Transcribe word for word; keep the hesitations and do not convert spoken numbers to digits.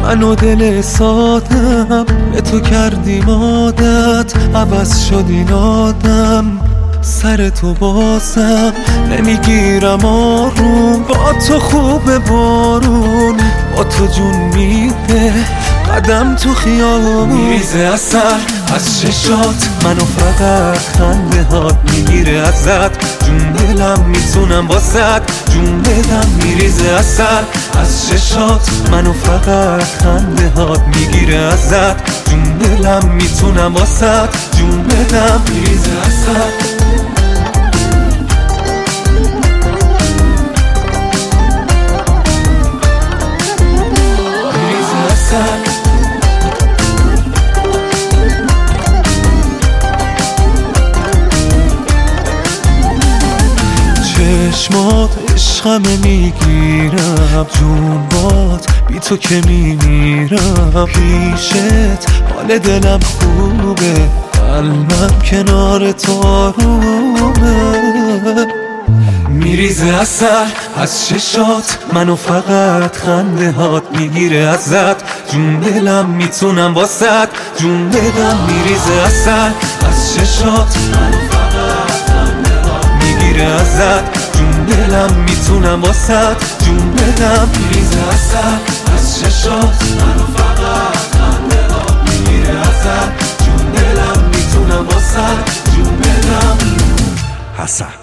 من و دل سادم به تو کردیم عادت، عوض شد این آدم سر تو بازم نمیگیرم آروم. با تو خوب بارون، با تو جون میده قدم تو خیابون. میریزه اثر از چشات منو فقط خنده هات میگیره ازت، جون دلم میتونم واسد جون بدم. میریزه اثر از چشات منو فقط خنده هات میگیره ازت، جون دلم میتونم واسد جون بدم. میریزه اثر چشمات عشقمه میگیرم، جون باد بی تو که میمیرم. پیشت حال دلم خوبه، قلبم کنار تو آرومه. میریزه اثر از چشات منو فقط خنده هات میگیره ازت، جون دلم میتونم واسد جون بدم. میریزه اثر از چشات منو فقط خنده هات میگیره ازت، جون دلم میتونم واسد جون بدم. میریزه اثر از چشات منو فقط خنده هات میگیره ازت، جون دلم میتونم واسد جون بدم. حسن